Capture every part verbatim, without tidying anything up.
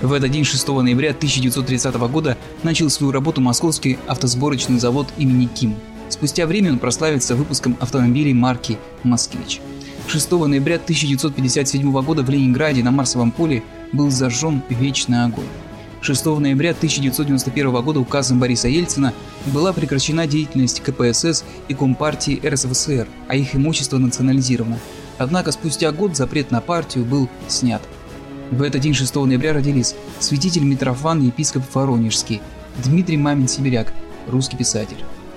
В этот день, шестого ноября тысяча девятьсот тридцатого года, начал свою работу московский автосборочный завод имени Ким. Спустя время он прославится выпуском автомобилей марки «Москвич». шестого ноября тысяча девятьсот пятьдесят седьмого года в Ленинграде на Марсовом поле был зажжен вечный огонь. шестого ноября тысяча девятьсот девяносто первого года указом Бориса Ельцина была прекращена деятельность ка пэ эс эс и Компартии эр эс эф эс эр, а их имущество национализировано. Однако спустя год запрет на партию был снят. В этот день, шестого ноября, родились святитель Митрофан, епископ Воронежский, Дмитрий Мамин-Сибиряк, русский писатель.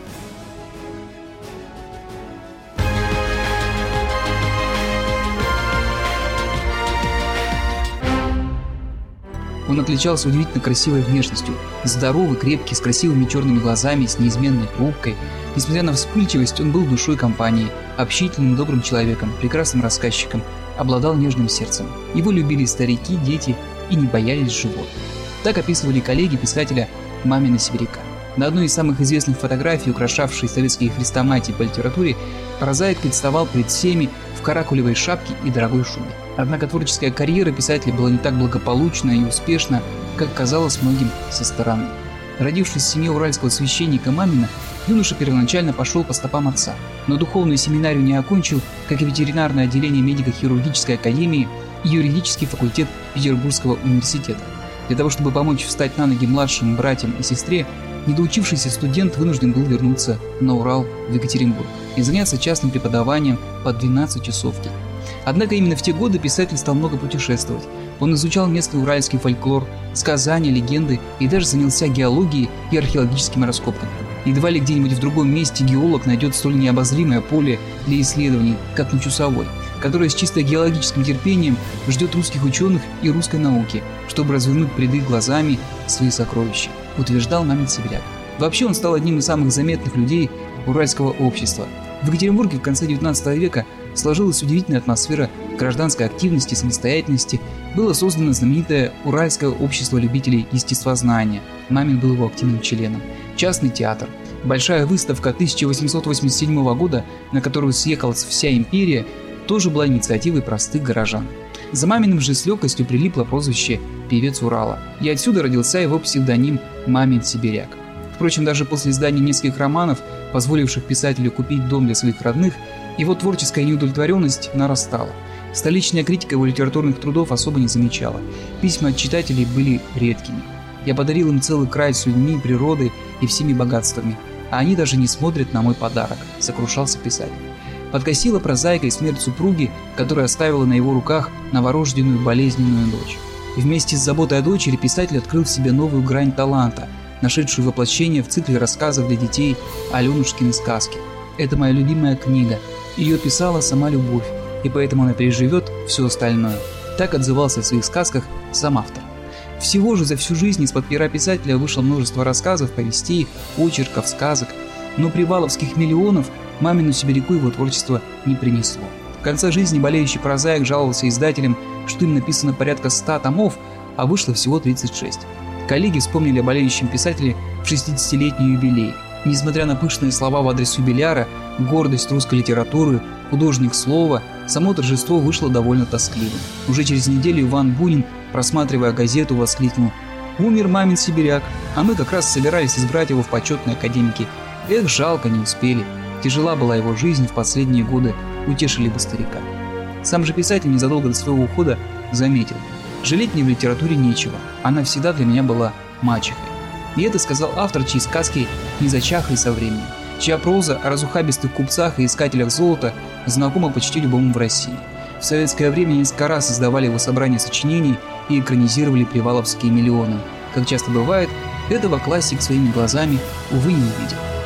Он отличался удивительно красивой внешностью, здоровый, крепкий, с красивыми черными глазами, с неизменной трубкой. Несмотря на вспыльчивость, он был душой компании, общительным, добрым человеком, прекрасным рассказчиком, обладал нежным сердцем. Его любили старики, дети и не боялись животных. Так описывали коллеги писателя Мамина-Сибиряка. На одной из самых известных фотографий, украшавшей советские хрестоматии по литературе, прозаик представал перед всеми в каракулевой шапке и дорогой шубе. Однако творческая карьера писателя была не так благополучна и успешна, как казалось многим со стороны. Родившись в семье уральского священника Мамина, юноша первоначально пошел по стопам отца, но духовную семинарию не окончил, как и ветеринарное отделение медико-хирургической академии и юридический факультет Петербургского университета. Для того, чтобы помочь встать на ноги младшим братьям и сестре, недоучившийся студент вынужден был вернуться на Урал в Екатеринбург и заняться частным преподаванием по двенадцать часов в день. Однако именно в те годы писатель стал много путешествовать. Он изучал местный уральский фольклор, сказания, легенды и даже занялся геологией и археологическими раскопками. Едва ли где-нибудь в другом месте геолог найдет столь необозримое поле для исследований, как на Чусовой, которое с чисто геологическим терпением ждет русских ученых и русской науки, чтобы развернуть пред их глазами свои сокровища, утверждал Мамин-Сибиряк. Вообще он стал одним из самых заметных людей уральского общества. В Екатеринбурге в конце девятнадцатого века сложилась удивительная атмосфера гражданской активности и самостоятельности. Было создано знаменитое Уральское общество любителей естествознания. Мамин был его активным членом. Частный театр. Большая выставка тысяча восемьсот восемьдесят седьмого года, на которую съехалась вся империя, тоже была инициативой простых горожан. За Маминым же с легкостью прилипло прозвище «Певец Урала», и отсюда родился его псевдоним Мамин-Сибиряк. Впрочем, даже после издания нескольких романов, позволивших писателю купить дом для своих родных, его творческая неудовлетворенность нарастала. Столичная критика его литературных трудов особо не замечала. Письма от читателей были редкими. «Я подарил им целый край с людьми, природой и всеми богатствами, а они даже не смотрят на мой подарок», — сокрушался писатель. Подкосила прозаика и смерть супруги, которая оставила на его руках новорожденную болезненную дочь. Вместе с заботой о дочери писатель открыл в себе новую грань таланта, нашедшую воплощение в цикле рассказов для детей «Аленушкины сказки». Это моя любимая книга. Ее писала сама любовь, и поэтому она переживет все остальное. Так отзывался в своих сказках сам автор. Всего же за всю жизнь из-под пера писателя вышло множество рассказов, повестей, очерков, сказок. Но приваловских миллионов Мамину-Сибиряку его творчество не принесло. В конце жизни болеющий прозаик жаловался издателям, что им написано порядка ста томов, а вышло всего тридцать шесть. Коллеги вспомнили о болеющем писателе в шестидесятилетний юбилей. Несмотря на пышные слова в адрес юбиляра, гордость русской литературы, художник слова, само торжество вышло довольно тоскливым. Уже через неделю Иван Бунин, просматривая газету, воскликнул: «Умер Мамин-Сибиряк, а мы как раз собирались избрать его в почетные академики. Эх, жалко, не успели. Тяжела была его жизнь в последние годы, утешили бы старика». Сам же писатель незадолго до своего ухода заметил: «Жалеть мне в литературе нечего, она всегда для меня была мачехой». И это сказал автор, чьи сказки не зачахли со временем, чья проза о разухабистых купцах и искателях золота знакома почти любому в России. В советское время несколько раз издавали его собрания сочинений и экранизировали приваловские миллионы. Как часто бывает, этого классик своими глазами, увы, не увидел.